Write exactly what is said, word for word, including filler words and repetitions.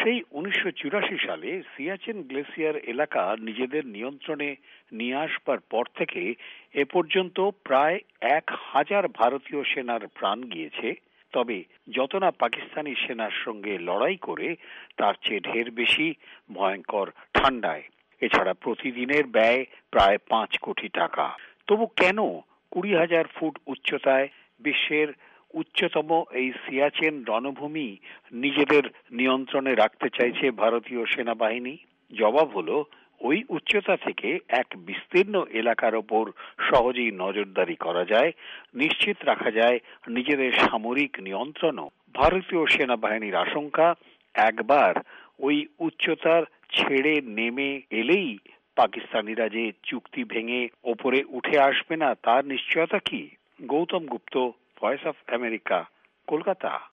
সেই উনিশশো চুরাশি সালে সিয়াচেন গ্লেসিয়ার এলাকা নিজেদের নিয়ন্ত্রণে নিয়ে আসবার পর থেকে এ পর্যন্ত প্রায় এক হাজার ভারতীয় সেনার প্রাণ গিয়েছে। তবে যত না পাকিস্তানি সেনার সঙ্গে লড়াই করে তার চেয়ে ঢের বেশি ভয়ঙ্কর ঠান্ডায়। এছাড়া প্রতিদিনের ব্যয় প্রায় পাঁচ কোটি টাকা। তবু কেন কুড়ি হাজার ফুট উচ্চতায় বিশ্বের উচ্চতম এই সিয়াচেন রণভূমি নিজেদের নিয়ন্ত্রণে রাখতে চাইছে ভারতীয় সেনাবাহিনী? জবাব হলো, ওই উচ্চতা থেকে এক বিস্তীর্ণ এলাকার ওপর সহজেই নজরদারি করা যায়, নিশ্চিত রাখা যায় নিজেদের সামরিক নিয়ন্ত্রণও। ভারতীয় সেনাবাহিনীর আশঙ্কা, একবার ওই উচ্চতার ছেড়ে নেমে এলেই পাকিস্তানিরা যে চুক্তি ভেঙে ওপরে উঠে আসবে না তার নিশ্চয়তা কি? Gautam Gupta, voice of America, Kolkata.